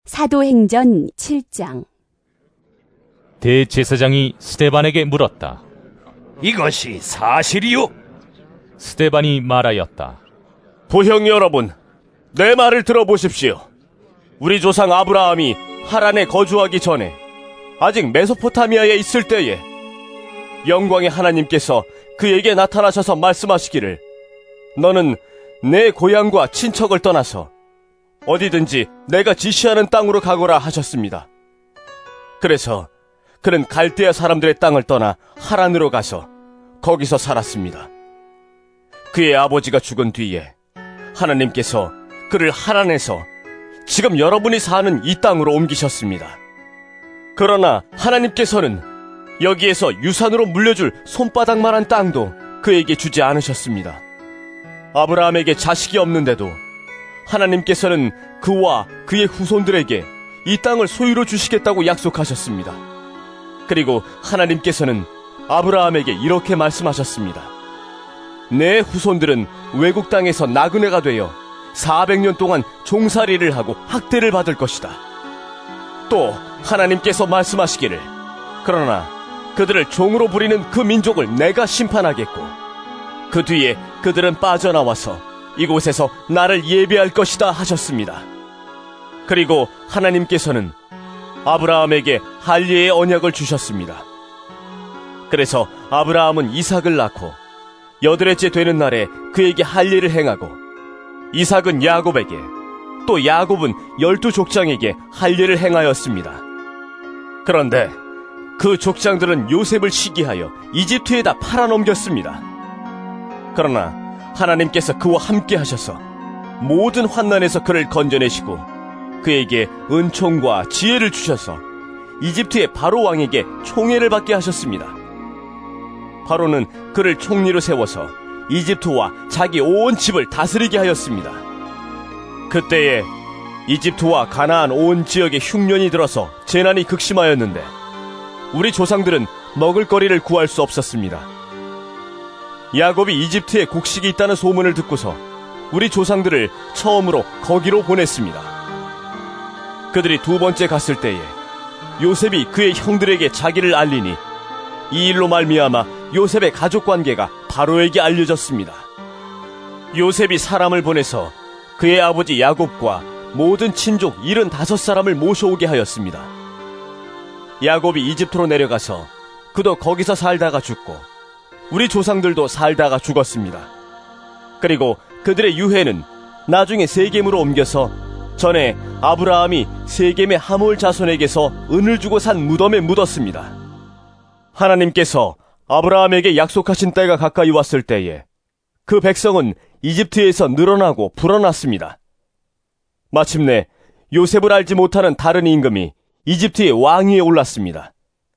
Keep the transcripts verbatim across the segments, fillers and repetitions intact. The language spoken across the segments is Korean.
사도행전 칠 장. 대제사장이 스데반에게 물었다. 이것이 사실이요? 스데반이 말하였다. 부형 여러분, 내 말을 들어보십시오. 우리 조상 아브라함이 하란에 거주하기 전에 아직 메소포타미아에 있을 때에 영광의 하나님께서 그에게 나타나셔서 말씀하시기를, 너는 내 고향과 친척을 떠나서 어디든지 내가 지시하는 땅으로 가거라 하셨습니다. 그래서 그는 갈대아 사람들의 땅을 떠나 하란으로 가서 거기서 살았습니다. 그의 아버지가 죽은 뒤에 하나님께서 그를 하란에서 지금 여러분이 사는 이 땅으로 옮기셨습니다. 그러나 하나님께서는 여기에서 유산으로 물려줄 손바닥만한 땅도 그에게 주지 않으셨습니다. 아브라함에게 자식이 없는데도 하나님께서는 그와 그의 후손들에게 이 땅을 소유로 주시겠다고 약속하셨습니다. 그리고 하나님께서는 아브라함에게 이렇게 말씀하셨습니다. 내 후손들은 외국 땅에서 나그네가 되어 사백 년 동안 종살이를 하고 학대를 받을 것이다. 또 하나님께서 말씀하시기를, 그러나 그들을 종으로 부리는 그 민족을 내가 심판하겠고 그 뒤에 그들은 빠져나와서 이곳에서 나를 예배할 것이다 하셨습니다. 그리고 하나님께서는 아브라함에게 할례의 언약을 주셨습니다. 그래서 아브라함은 이삭을 낳고 여드레째 되는 날에 그에게 할례를 행하고, 이삭은 야곱에게, 또 야곱은 열두 족장에게 할례를 행하였습니다. 그런데 그 족장들은 요셉을 시기하여 이집트에다 팔아넘겼습니다. 그러나 하나님께서 그와 함께 하셔서 모든 환난에서 그를 건져내시고 그에게 은총과 지혜를 주셔서 이집트의 바로 왕에게 총애를 받게 하셨습니다. 바로는 그를 총리로 세워서 이집트와 자기 온 집을 다스리게 하였습니다. 그때에 이집트와 가나안 온 지역에 흉년이 들어서 재난이 극심하였는데 우리 조상들은 먹을거리를 구할 수 없었습니다. 야곱이 이집트에 곡식이 있다는 소문을 듣고서 우리 조상들을 처음으로 거기로 보냈습니다. 그들이 두 번째 갔을 때에 요셉이 그의 형들에게 자기를 알리니 이 일로 말미암아 요셉의 가족관계가 바로에게 알려졌습니다. 요셉이 사람을 보내서 그의 아버지 야곱과 모든 친족 칠십오 사람을 모셔오게 하였습니다. 야곱이 이집트로 내려가서 그도 거기서 살다가 죽고 우리 조상들도 살다가 죽었습니다. 그리고 그들의 유해는 나중에 세겜으로 옮겨서 전에 아브라함이 세겜의 하몰 자손에게서 은을 주고 산 무덤에 묻었습니다. 하나님께서 아브라함에게 약속하신 때가 가까이 왔을 때에 그 백성은 이집트에서 늘어나고 불어났습니다. 마침내 요셉을 알지 못하는 다른 임금이 이집트의 왕위에 올랐습니다.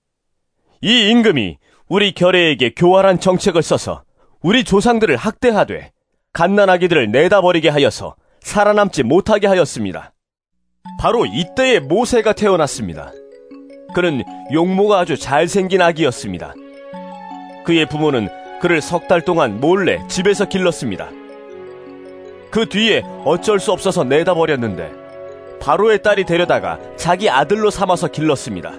이 임금이 우리 결혜에게 교활한 정책을 써서 우리 조상들을 학대하되 갓난아기들을 내다버리게 하여서 살아남지 못하게 하였습니다. 바로 이때에 모세가 태어났습니다. 그는 용모가 아주 잘생긴 아기였습니다. 그의 부모는 그를 석 달 동안 몰래 집에서 길렀습니다. 그 뒤에 어쩔 수 없어서 내다버렸는데 바로의 딸이 데려다가 자기 아들로 삼아서 길렀습니다.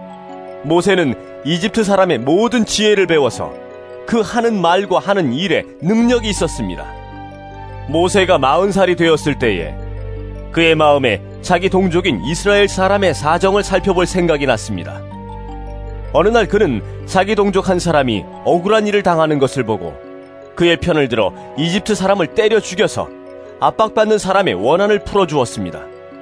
모세는 이집트 사람의 모든 지혜를 배워서 그 하는 말과 하는 일에 능력이 있었습니다. 모세가 마흔 살이 되었을 때에 그의 마음에 자기 동족인 이스라엘 사람의 사정을 살펴볼 생각이 났습니다. 어느 날 그는 자기 동족 한 사람이 억울한 일을 당하는 것을 보고 그의 편을 들어 이집트 사람을 때려 죽여서 압박받는 사람의 원한을 풀어주었습니다.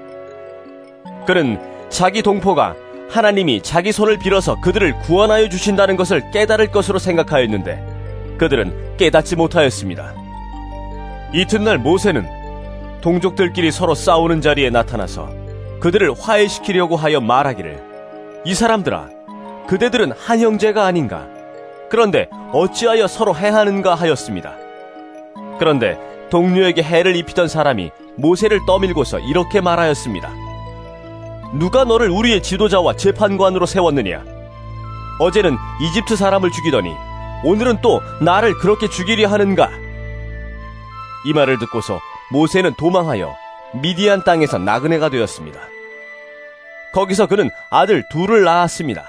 그는 자기 동포가 하나님이 자기 손을 빌어서 그들을 구원하여 주신다는 것을 깨달을 것으로 생각하였는데 그들은 깨닫지 못하였습니다. 이튿날 모세는 동족들끼리 서로 싸우는 자리에 나타나서 그들을 화해시키려고 하여 말하기를, 이 사람들아, 그대들은 한 형제가 아닌가? 그런데 어찌하여 서로 해하는가 하였습니다. 그런데 동료에게 해를 입히던 사람이 모세를 떠밀고서 이렇게 말하였습니다. 누가 너를 우리의 지도자와 재판관으로 세웠느냐? 어제는 이집트 사람을 죽이더니 오늘은 또 나를 그렇게 죽이려 하는가? 이 말을 듣고서 모세는 도망하여 미디안 땅에서 나그네가 되었습니다. 거기서 그는 아들 둘을 낳았습니다.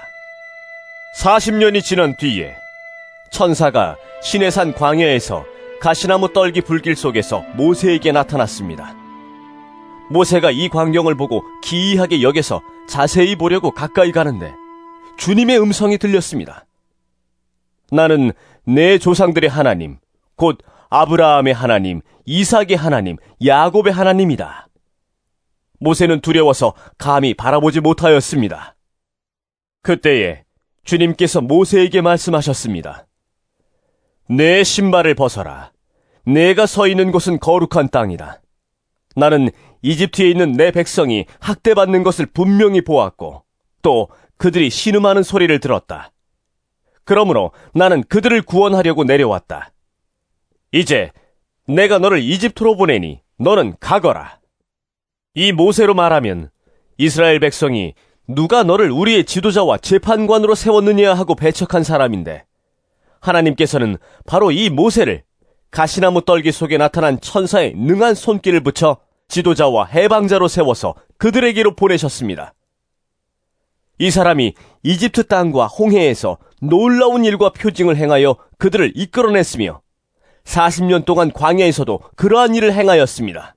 사십 년이 지난 뒤에 천사가 시내산 광야에서 가시나무 떨기 불길 속에서 모세에게 나타났습니다. 모세가 이 광경을 보고 기이하게 여겨서 자세히 보려고 가까이 가는데 주님의 음성이 들렸습니다. 나는 내 조상들의 하나님, 곧 아브라함의 하나님, 이삭의 하나님, 야곱의 하나님이다. 모세는 두려워서 감히 바라보지 못하였습니다. 그때에 주님께서 모세에게 말씀하셨습니다. 내 신발을 벗어라. 내가 서 있는 곳은 거룩한 땅이다. 나는 이집트에 있는 내 백성이 학대받는 것을 분명히 보았고 또 그들이 신음하는 소리를 들었다. 그러므로 나는 그들을 구원하려고 내려왔다. 이제 내가 너를 이집트로 보내니 너는 가거라. 이 모세로 말하면 이스라엘 백성이 누가 너를 우리의 지도자와 재판관으로 세웠느냐 하고 배척한 사람인데 하나님께서는 바로 이 모세를 가시나무 떨기 속에 나타난 천사의 능한 손길을 붙여 지도자와 해방자로 세워서 그들에게로 보내셨습니다. 이 사람이 이집트 땅과 홍해에서 놀라운 일과 표징을 행하여 그들을 이끌어냈으며 사십 년 동안 광야에서도 그러한 일을 행하였습니다.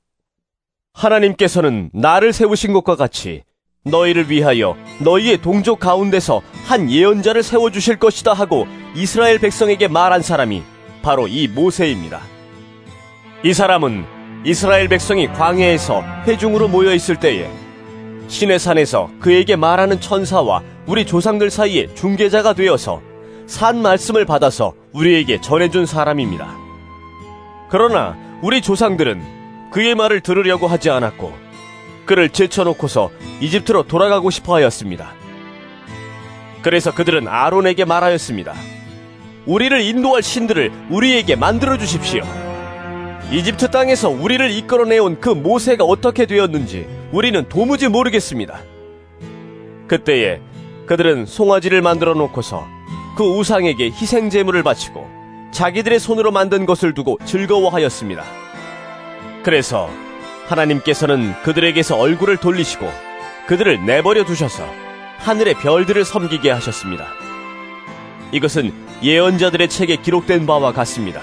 하나님께서는 나를 세우신 것과 같이 너희를 위하여 너희의 동족 가운데서 한 예언자를 세워주실 것이다 하고 이스라엘 백성에게 말한 사람이 바로 이 모세입니다. 이 사람은 이스라엘 백성이 광야에서 회중으로 모여 있을 때에 시내산에서 그에게 말하는 천사와 우리 조상들 사이에 중개자가 되어서 산 말씀을 받아서 우리에게 전해준 사람입니다. 그러나 우리 조상들은 그의 말을 들으려고 하지 않았고 그를 제쳐놓고서 이집트로 돌아가고 싶어 하였습니다. 그래서 그들은 아론에게 말하였습니다. 우리를 인도할 신들을 우리에게 만들어 주십시오. 이집트 땅에서 우리를 이끌어내온 그 모세가 어떻게 되었는지 우리는 도무지 모르겠습니다. 그때에 그들은 송아지를 만들어 놓고서 그 우상에게 희생 제물을 바치고 자기들의 손으로 만든 것을 두고 즐거워하였습니다. 그래서 하나님께서는 그들에게서 얼굴을 돌리시고 그들을 내버려 두셔서 하늘의 별들을 섬기게 하셨습니다. 이것은 예언자들의 책에 기록된 바와 같습니다.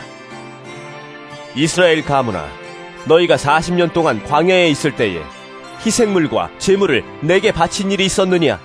이스라엘 가문아, 너희가 사십 년 동안 광야에 있을 때에 희생물과 제물을 내게 바친 일이 있었느냐?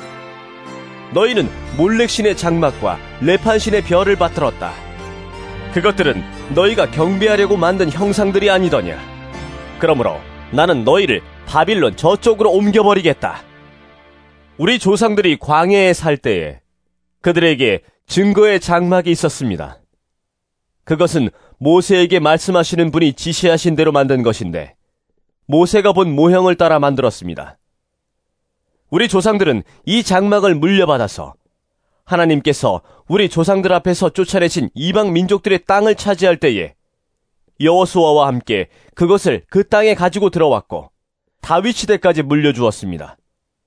너희는 몰렉신의 장막과 레판신의 별을 받들었다. 그것들은 너희가 경배하려고 만든 형상들이 아니더냐? 그러므로 나는 너희를 바빌론 저쪽으로 옮겨버리겠다. 우리 조상들이 광야에 살 때에 그들에게 증거의 장막이 있었습니다. 그것은 모세에게 말씀하시는 분이 지시하신 대로 만든 것인데 모세가 본 모형을 따라 만들었습니다. 우리 조상들은 이 장막을 물려받아서 하나님께서 우리 조상들 앞에서 쫓아내신 이방 민족들의 땅을 차지할 때에 여호수아와 함께 그것을 그 땅에 가지고 들어왔고 다윗 시대까지 물려주었습니다.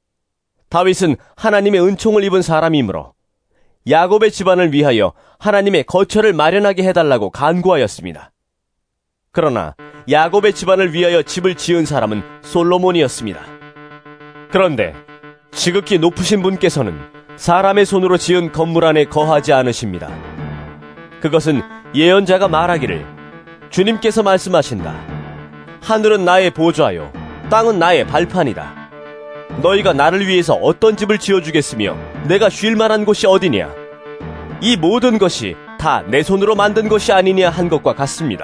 다윗은 하나님의 은총을 입은 사람이므로 야곱의 집안을 위하여 하나님의 거처를 마련하게 해달라고 간구하였습니다. 그러나 야곱의 집안을 위하여 집을 지은 사람은 솔로몬이었습니다. 그런데 지극히 높으신 분께서는 사람의 손으로 지은 건물 안에 거하지 않으십니다. 그것은 예언자가 말하기를 주님께서 말씀하신다. 하늘은 나의 보좌요 땅은 나의 발판이다. 너희가 나를 위해서 어떤 집을 지어주겠으며 내가 쉴 만한 곳이 어디냐? 이 모든 것이 다 내 손으로 만든 것이 아니냐 한 것과 같습니다.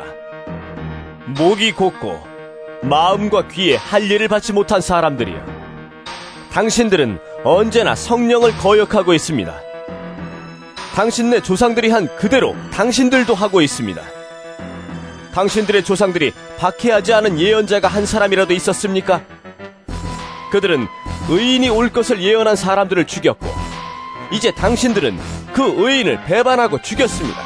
목이 곧고 마음과 귀에 할례를 받지 못한 사람들이여, 당신들은 언제나 성령을 거역하고 있습니다. 당신네 조상들이 한 그대로 당신들도 하고 있습니다. 당신들의 조상들이 박해하지 않은 예언자가 한 사람이라도 있었습니까? 그들은 의인이 올 것을 예언한 사람들을 죽였고 이제 당신들은 그 의인을 배반하고 죽였습니다.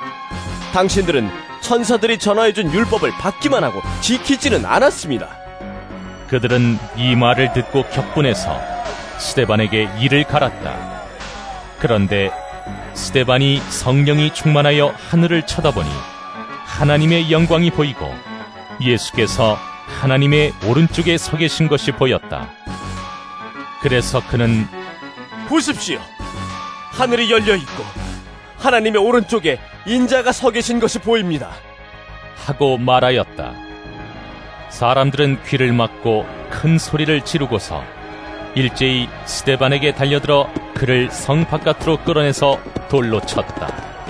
당신들은 천사들이 전하해준 율법을 받기만 하고 지키지는 않았습니다. 그들은 이 말을 듣고 격분해서 스데반에게 이를 갈았다. 그런데 스데반이 성령이 충만하여 하늘을 쳐다보니 하나님의 영광이 보이고 예수께서 하나님의 오른쪽에 서 계신 것이 보였다. 그래서 그는 보십시오. 하늘이 열려있고 하나님의 오른쪽에 인자가 서 계신 것이 보입니다. 하고 말하였다. 사람들은 귀를 막고 큰 소리를 지르고서 일제히 스데반에게 달려들어 그를 성 바깥으로 끌어내서 돌로 쳤다.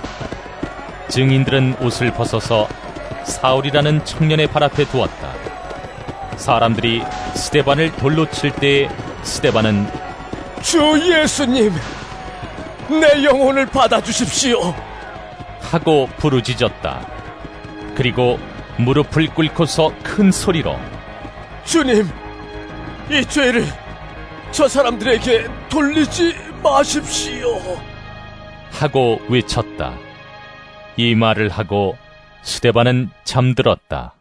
증인들은 옷을 벗어서 사울이라는 청년의 발 앞에 두었다. 사람들이 스데반을 돌로 칠 때에 스데반은 주 예수님, 내 영혼을 받아주십시오 하고 부르짖었다. 그리고 무릎을 꿇고서 큰 소리로 주님, 이 죄를 저 사람들에게 돌리지 마십시오 하고 외쳤다. 이 말을 하고 스데반은 잠들었다.